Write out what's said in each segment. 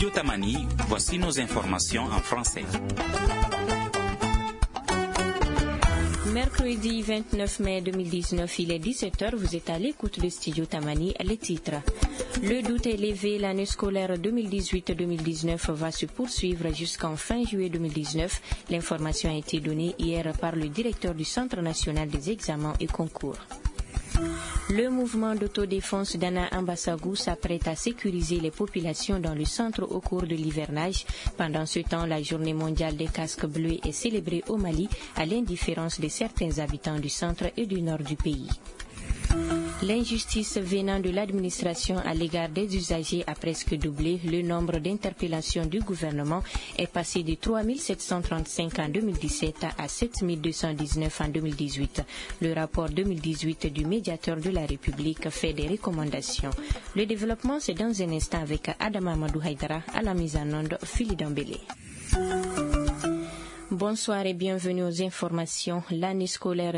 Studio Tamani, voici nos informations en français. Mercredi 29 mai 2019, il est 17h, vous êtes à l'écoute de Studio Tamani, les titres. Le doute est levé, l'année scolaire 2018-2019 va se poursuivre jusqu'en fin juillet 2019. L'information a été donnée hier par le directeur du Centre national des examens et concours. Le mouvement d'autodéfense d'Anna Ambassagou s'apprête à sécuriser les populations dans le centre au cours de l'hivernage. Pendant ce temps, la journée mondiale des casques bleus est célébrée au Mali, à l'indifférence de certains habitants du centre et du nord du pays. L'injustice venant de l'administration à l'égard des usagers a presque doublé. Le nombre d'interpellations du gouvernement est passé de 3 735 en 2017 à 7 219 en 2018. Le rapport 2018 du médiateur de la République fait des recommandations. Le développement, c'est dans un instant avec Adama Amadou Haïdara à la mise en onde, Phili Dambélé. Bonsoir et bienvenue aux informations. L'année scolaire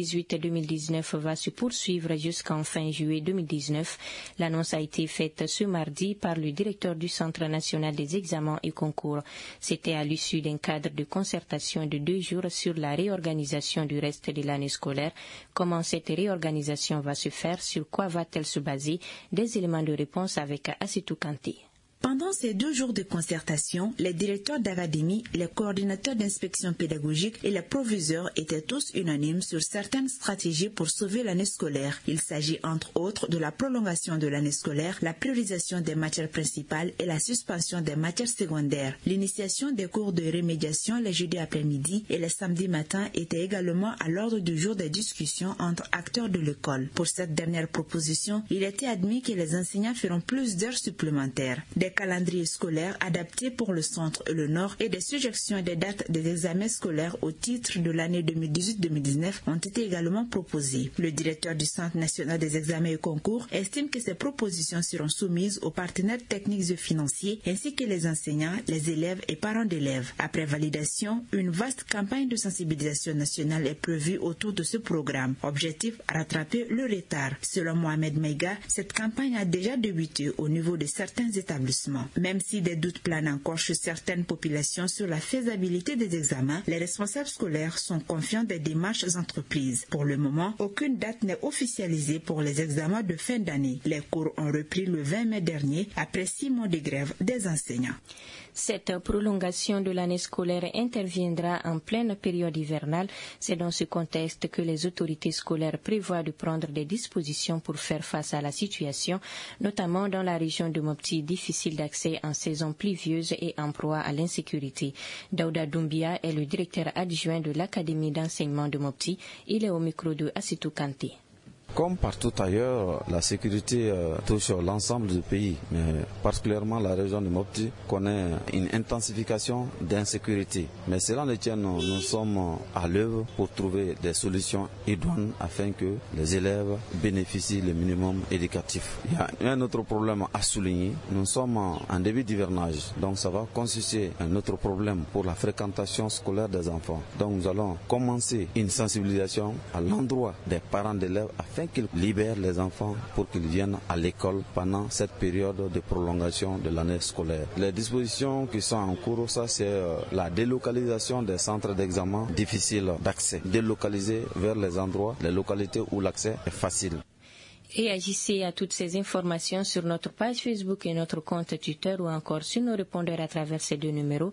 2018-2019 va se poursuivre jusqu'en fin juillet 2019. L'annonce a été faite ce mardi par le directeur du Centre national des examens et concours. C'était à l'issue d'un cadre de concertation de 2 jours sur la réorganisation du reste de l'année scolaire. Comment cette réorganisation va se faire? Sur quoi va-t-elle se baser? Des éléments de réponse avec Assitou Kanté. Pendant ces 2 jours de concertation, les directeurs d'académie, les coordinateurs d'inspection pédagogique et les proviseurs étaient tous unanimes sur certaines stratégies pour sauver l'année scolaire. Il s'agit entre autres de la prolongation de l'année scolaire, la priorisation des matières principales et la suspension des matières secondaires. L'initiation des cours de remédiation les jeudis après-midi et les samedis matins était également à l'ordre du jour des discussions entre acteurs de l'école. Pour cette dernière proposition, il était admis que les enseignants feront plus d'heures supplémentaires. Des calendriers scolaires adaptés pour le centre et le nord et des suggestions des dates des examens scolaires au titre de l'année 2018-2019 ont été également proposées. Le directeur du Centre national des examens et concours estime que ces propositions seront soumises aux partenaires techniques et financiers ainsi que les enseignants, les élèves et parents d'élèves. Après validation, une vaste campagne de sensibilisation nationale est prévue autour de ce programme. Objectif, rattraper le retard. Selon Mohamed Maïga, cette campagne a déjà débuté au niveau de certains établissements. Même si des doutes planent encore chez certaines populations sur la faisabilité des examens, les responsables scolaires sont confiants des démarches entreprises. Pour le moment, aucune date n'est officialisée pour les examens de fin d'année. Les cours ont repris le 20 mai dernier après 6 mois de grève des enseignants. Cette prolongation de l'année scolaire interviendra en pleine période hivernale. C'est dans ce contexte que les autorités scolaires prévoient de prendre des dispositions pour faire face à la situation, notamment dans la région de Mopti, difficile d'accès en saison pluvieuse et en proie à l'insécurité. Daouda Doumbia est le directeur adjoint de l'Académie d'enseignement de Mopti. Il est au micro de Assitou Kanté. Comme partout ailleurs, la sécurité touche l'ensemble du pays, mais particulièrement la région de Mopti connaît une intensification d'insécurité. Mais cela ne tient, nous sommes à l'œuvre pour trouver des solutions idoines afin que les élèves bénéficient le minimum éducatif. Il y a un autre problème à souligner. Nous sommes en début d'hivernage, donc ça va constituer un autre problème pour la fréquentation scolaire des enfants. Donc nous allons commencer une sensibilisation à l'endroit des parents d'élèves afin qu'ils libèrent les enfants pour qu'ils viennent à l'école pendant cette période de prolongation de l'année scolaire. Les dispositions qui sont en cours, ça c'est la délocalisation des centres d'examen difficiles d'accès, délocaliser vers les endroits, les localités où l'accès est facile. Réagissez à toutes ces informations sur notre page Facebook et notre compte Twitter ou encore sur nos répondeurs à travers ces 2 numéros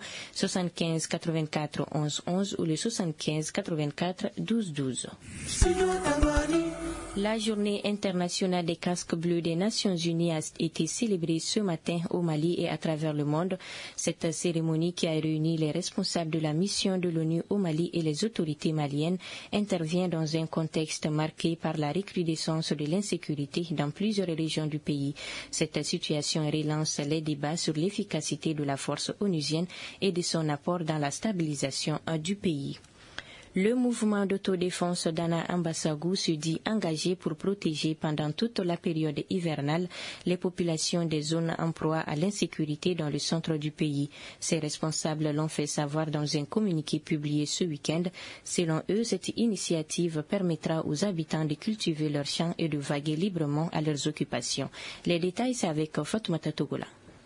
75 84 11 11 ou le 75 84 12 12. La journée internationale des casques bleus des Nations Unies a été célébrée ce matin au Mali et à travers le monde. Cette cérémonie qui a réuni les responsables de la mission de l'ONU au Mali et les autorités maliennes intervient dans un contexte marqué par la recrudescence de l'insécurité dans plusieurs régions du pays. Cette situation relance les débats sur l'efficacité de la force onusienne et de son apport dans la stabilisation du pays. Le mouvement d'autodéfense d'Anna Ambassagou se dit engagé pour protéger pendant toute la période hivernale les populations des zones en proie à l'insécurité dans le centre du pays. Ces responsables l'ont fait savoir dans un communiqué publié ce week-end. Selon eux, cette initiative permettra aux habitants de cultiver leurs champs et de vaguer librement à leurs occupations. Les détails, c'est avec Fatoumata Togola.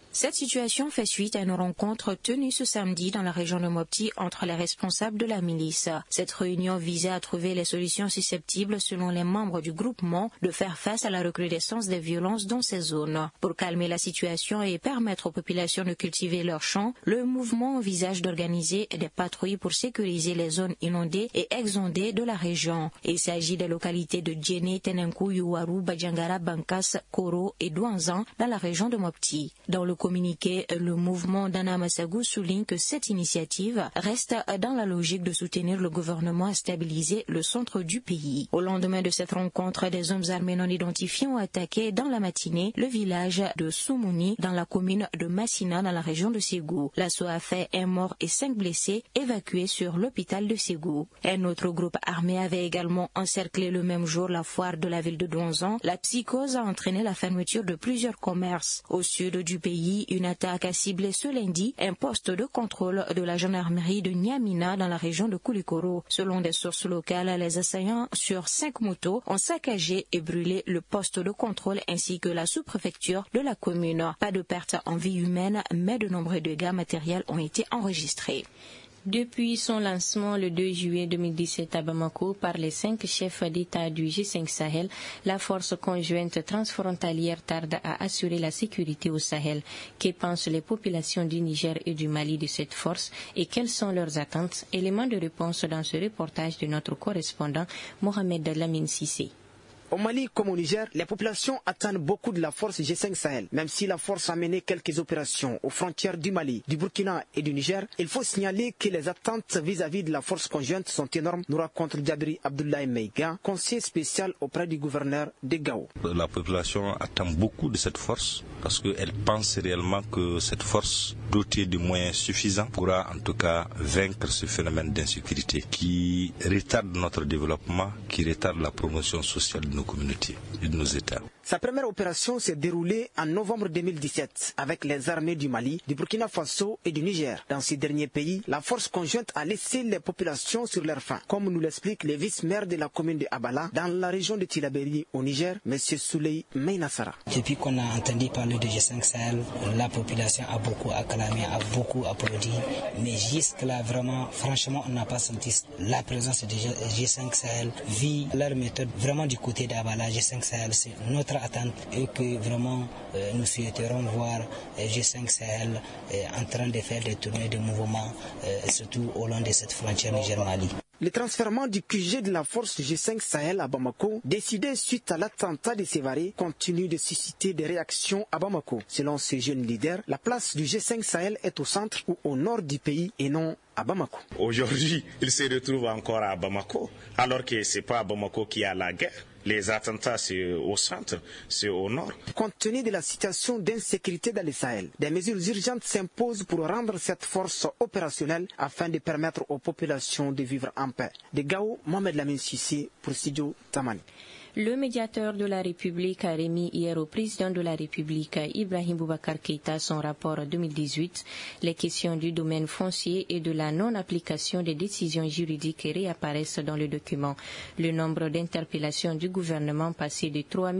Cette situation fait suite à une rencontre tenue ce samedi dans la région de Mopti entre les responsables de la milice. Cette réunion visait à trouver les solutions susceptibles, selon les membres du groupement, de faire face à la recrudescence des violences dans ces zones. Pour calmer la situation et permettre aux populations de cultiver leurs champs, le mouvement envisage d'organiser des patrouilles pour sécuriser les zones inondées et exondées de la région. Il s'agit des localités de Djéné, Tenenkou, Youarou, Badjangara, Bankas, Koro et Douanzan dans la région de Mopti. Dans le communiqué, le mouvement d'Anna Massagou souligne que cette initiative reste dans la logique de soutenir le gouvernement à stabiliser le centre du pays. Au lendemain de cette rencontre, des hommes armés non identifiés ont attaqué dans la matinée le village de Soumouni dans la commune de Massina dans la région de Ségou. L'assaut a fait 1 mort et 5 blessés évacués sur l'hôpital de Ségou. Un autre groupe armé avait également encerclé le même jour la foire de la ville de Douanzan. La psychose a entraîné la fermeture de plusieurs commerces. Au sud du pays, une attaque a ciblé ce lundi un poste de contrôle de la gendarmerie de Niamina dans la région de Koulikoro. Selon des sources locales, les assaillants sur 5 motos ont saccagé et brûlé le poste de contrôle ainsi que la sous-préfecture de la commune. Pas de pertes en vie humaine, mais de nombreux dégâts matériels ont été enregistrés. Depuis son lancement le 2 juillet 2017 à Bamako par les 5 chefs d'État du G5 Sahel, la force conjointe transfrontalière tarde à assurer la sécurité au Sahel. Que pensent les populations du Niger et du Mali de cette force et quelles sont leurs attentes? Éléments de réponse dans ce reportage de notre correspondant Mohamed Lamine Sissé. Au Mali comme au Niger, les populations attendent beaucoup de la force G5 Sahel. Même si la force a mené quelques opérations aux frontières du Mali, du Burkina et du Niger, il faut signaler que les attentes vis-à-vis de la force conjointe sont énormes, nous raconte Djabri Abdoulaye Meiga, conseiller spécial auprès du gouverneur de Gao. La population attend beaucoup de cette force parce qu'elle pense réellement que cette force dotée de moyens suffisants pourra en tout cas vaincre ce phénomène d'insécurité qui retarde notre développement, qui retarde la promotion sociale de nos communautés et de nos États. Sa première opération s'est déroulée en novembre 2017 avec les armées du Mali, du Burkina Faso et du Niger. Dans ces derniers pays, la force conjointe a laissé les populations sur leur faim, comme nous l'explique le vice-maire de la commune de Abala, dans la région de Tillabéri au Niger, M. Souley Meinassara. Depuis qu'on a entendu parler de G5 Sahel, la population a beaucoup acclamé, a beaucoup applaudi, mais jusque-là, vraiment, franchement, on n'a pas senti la présence de G5 Sahel, vu leur méthode. Vraiment, du côté d'Abala, G5 Sahel, c'est notre attente et que vraiment nous souhaiterons voir G5 Sahel en train de faire des tournées de mouvement, surtout au long de cette frontière Niger-Mali. Le transfèrement du QG de la force G5 Sahel à Bamako, décidé suite à l'attentat de Sévaré, continue de susciter des réactions à Bamako. Selon ces jeunes leaders, la place du G5 Sahel est au centre ou au nord du pays et non à Bamako. Aujourd'hui, il se retrouve encore à Bamako, alors que ce n'est pas à Bamako qu'il y a la guerre. Les attentats, c'est au centre, c'est au nord. Compte tenu de la situation d'insécurité dans le Sahel, des mesures urgentes s'imposent pour rendre cette force opérationnelle afin de permettre aux populations de vivre en paix. De Gao, Mohamed Lamine Sissé pour Studio Tamani. Le médiateur de la République a remis hier au président de la République, Ibrahim Boubacar Keïta, son rapport 2018. Les questions du domaine foncier et de la non-application des décisions juridiques réapparaissent dans le document. Le nombre d'interpellations du gouvernement passé de 3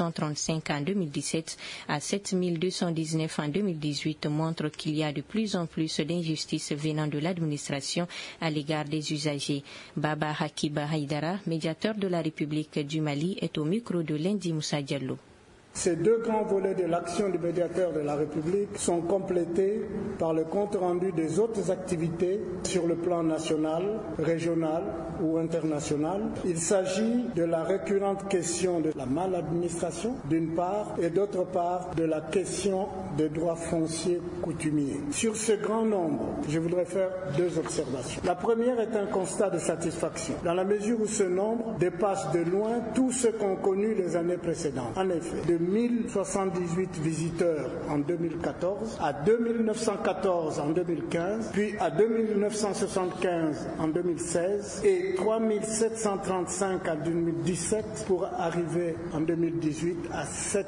735 en 2017 à 7 219 en 2018 montre qu'il y a de plus en plus d'injustices venant de l'administration à l'égard des usagers. Baba Hakiba Haïdara, médiateur de la République du Mali, est au micro de Lendi Moussa Diallo. Ces deux grands volets de l'action du médiateur de la République sont complétés par le compte rendu des autres activités sur le plan national, régional ou international. Il s'agit de la récurrente question de la maladministration, d'une part, et d'autre part, de la question des droits fonciers coutumiers. Sur ce grand nombre, je voudrais faire deux observations. La première est un constat de satisfaction, dans la mesure où ce nombre dépasse de loin tout ce qu'ont connu les années précédentes. En effet, de 1078 visiteurs en 2014 à 2914 en 2015, puis à 2975 en 2016 et 3735 en 2017 pour arriver en 2018 à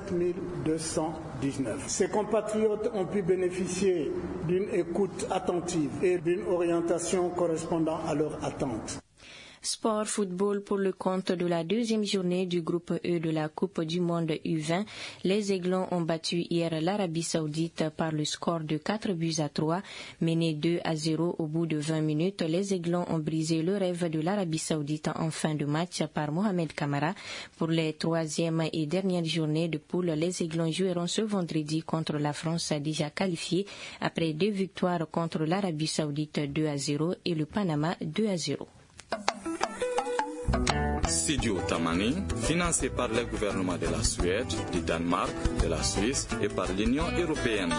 7219. Ces compatriotes ont pu bénéficier d'une écoute attentive et d'une orientation correspondant à leurs attentes. Sport football pour le compte de la deuxième journée du groupe E de la Coupe du Monde U20. Les Aiglons ont battu hier l'Arabie Saoudite par le score de 4-3. Menés 2-0 au bout de 20 minutes, les Aiglons ont brisé le rêve de l'Arabie Saoudite en fin de match par Mohamed Kamara. Pour les troisième et dernières journées de poule, les Aiglons joueront ce vendredi contre la France déjà qualifiée après 2 victoires contre l'Arabie Saoudite 2-0 et le Panama 2-0. Studio Tamani, financé par le gouvernement de la Suède, du Danemark, de la Suisse et par l'Union européenne.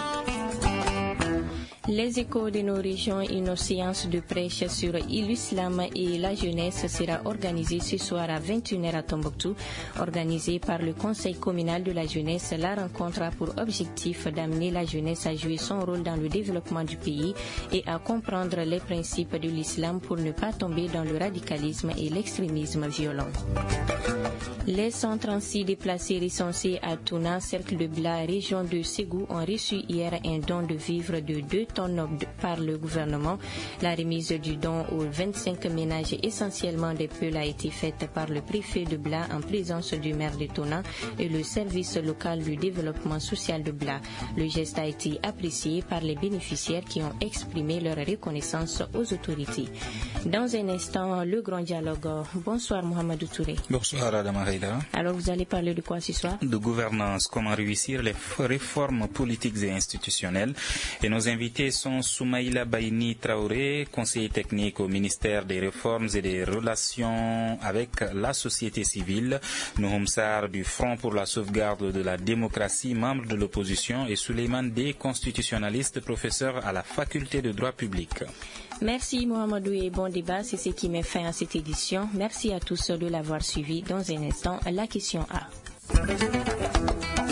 Les échos de nos régions et nos séances de prêche sur l'islam et la jeunesse sera organisée ce soir à 21h à Tombouctou. Organisée par le Conseil communal de la jeunesse, la rencontre a pour objectif d'amener la jeunesse à jouer son rôle dans le développement du pays et à comprendre les principes de l'islam pour ne pas tomber dans le radicalisme et l'extrémisme violent. Les 136 déplacés recensés à Touna, cercle de Bla, région de Ségou, ont reçu hier un don de vivres de 2 tonnes par le gouvernement. La remise du don aux 25 ménages essentiellement des Peuls a été faite par le préfet de Bla en présence du maire de Touna et le service local du développement social de Bla. Le geste a été apprécié par les bénéficiaires qui ont exprimé leur reconnaissance aux autorités. Dans un instant, le grand dialogue. Bonsoir Mohamedou Touré. Bonsoir Adama Haïdara. Alors vous allez parler de quoi ce soir? De gouvernance, comment réussir les réformes politiques et institutionnelles. Et nos invités sont Soumaïla Baïni Traoré, conseiller technique au ministère des Réformes et des Relations avec la société civile, Nouhoum Sarr du Front pour la sauvegarde de la démocratie, membre de l'opposition, et Souleymane Dey, constitutionnaliste, professeur à la faculté de droit public. Merci Mohamedou et bon débat, c'est ce qui met fin à cette édition. Merci à tous de l'avoir suivi. Dans un instant, la question A.